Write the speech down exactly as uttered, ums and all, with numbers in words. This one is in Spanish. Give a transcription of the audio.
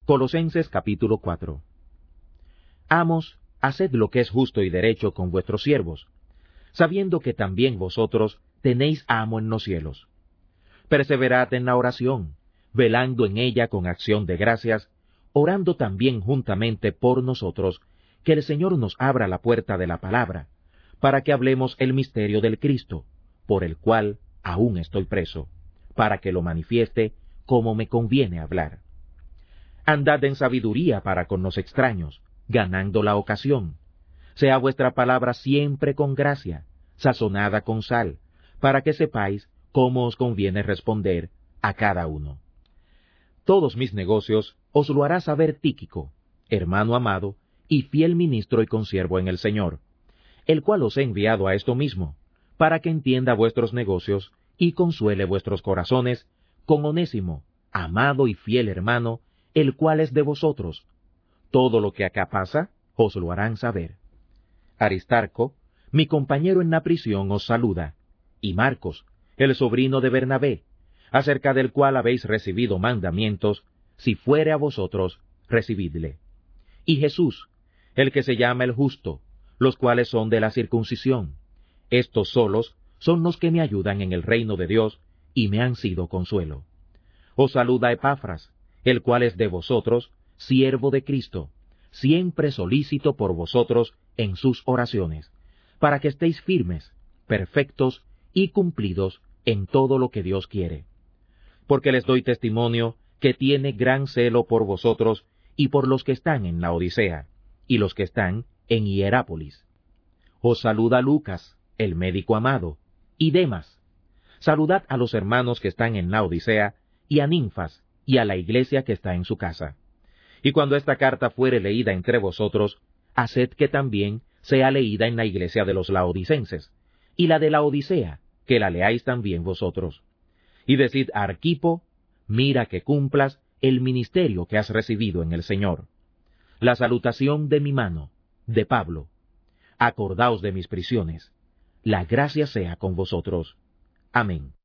Colosenses capítulo cuatro. Amos, haced lo que es justo y derecho con vuestros siervos, sabiendo que también vosotros tenéis amo en los cielos. Perseverad en la oración, velando en ella con acción de gracias, orando también juntamente por nosotros, que el Señor nos abra la puerta de la palabra, para que hablemos el misterio del Cristo, por el cual aún estoy preso, para que lo manifieste como me conviene hablar. Andad en sabiduría para con los extraños, ganando la ocasión. Sea vuestra palabra siempre con gracia, sazonada con sal, para que sepáis cómo os conviene responder a cada uno. Todos mis negocios os lo hará saber Tíquico, hermano amado y fiel ministro y consiervo en el Señor, el cual os he enviado a esto mismo, para que entienda vuestros negocios y consuele vuestros corazones con Onésimo, amado y fiel hermano, el cual es de vosotros. Todo lo que acá pasa, os lo harán saber. Aristarco, mi compañero en la prisión, os saluda, y Marcos, el sobrino de Bernabé, acerca del cual habéis recibido mandamientos, si fuere a vosotros, recibidle. Y Jesús, el que se llama el Justo, los cuales son de la circuncisión. Estos solos son los que me ayudan en el reino de Dios, y me han sido consuelo. Os saluda Epafras, el cual es de vosotros, siervo de Cristo, siempre solícito por vosotros en sus oraciones, para que estéis firmes, perfectos y cumplidos en todo lo que Dios quiere. Porque les doy testimonio que tiene gran celo por vosotros y por los que están en la Odisea, y los que están en Hierápolis. Os saluda Lucas, el médico amado, y Demas. Saludad a los hermanos que están en la Odisea, y a Ninfas, y a la iglesia que está en su casa. Y cuando esta carta fuere leída entre vosotros, haced que también sea leída en la iglesia de los laodicenses, y la de la Odisea, que la leáis también vosotros. Y decid a Arquipo, mira que cumplas el ministerio que has recibido en el Señor. La salutación de mi mano, de Pablo. Acordaos de mis prisiones. La gracia sea con vosotros. Amén.